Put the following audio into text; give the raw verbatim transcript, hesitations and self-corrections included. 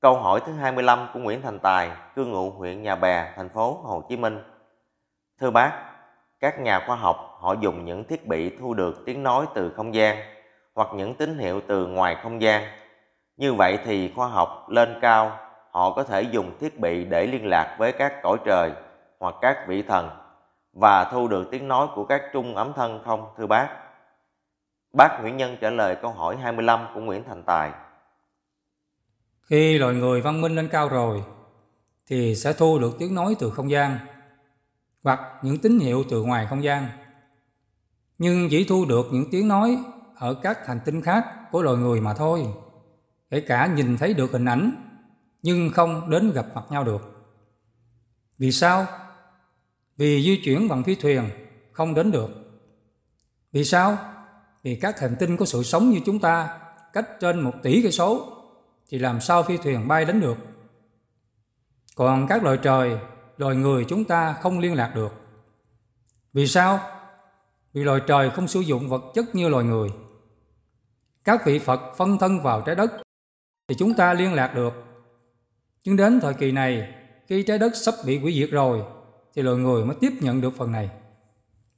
Câu hỏi thứ hai mươi lăm của Nguyễn Thành Tài, cư ngụ huyện Nhà Bè, thành phố Hồ Chí Minh. Thưa bác, các nhà khoa học họ dùng những thiết bị thu được tiếng nói từ không gian hoặc những tín hiệu từ ngoài không gian. Như vậy thì khoa học lên cao, họ có thể dùng thiết bị để liên lạc với các cõi trời hoặc các vị thần và thu được tiếng nói của các trung ấm thân không thưa bác? Bác Nguyễn Nhân trả lời câu hỏi hai mươi lăm của Nguyễn Thành Tài. Khi loài người văn minh lên cao rồi thì sẽ thu được tiếng nói từ không gian hoặc những tín hiệu từ ngoài không gian, nhưng chỉ thu được những tiếng nói ở các hành tinh khác của loài người mà thôi, kể cả nhìn thấy được hình ảnh nhưng không đến gặp mặt nhau được. Vì sao? Vì di chuyển bằng phi thuyền không đến được. Vì sao? Vì các hành tinh có sự sống như chúng ta cách trên một tỷ cây số thì làm sao phi thuyền bay đến được? Còn các loài trời, loài người chúng ta không liên lạc được. Vì sao? Vì loài trời không sử dụng vật chất như loài người. Các vị Phật phân thân vào trái đất thì chúng ta liên lạc được. Nhưng đến thời kỳ này, khi trái đất sắp bị hủy diệt rồi thì loài người mới tiếp nhận được phần này.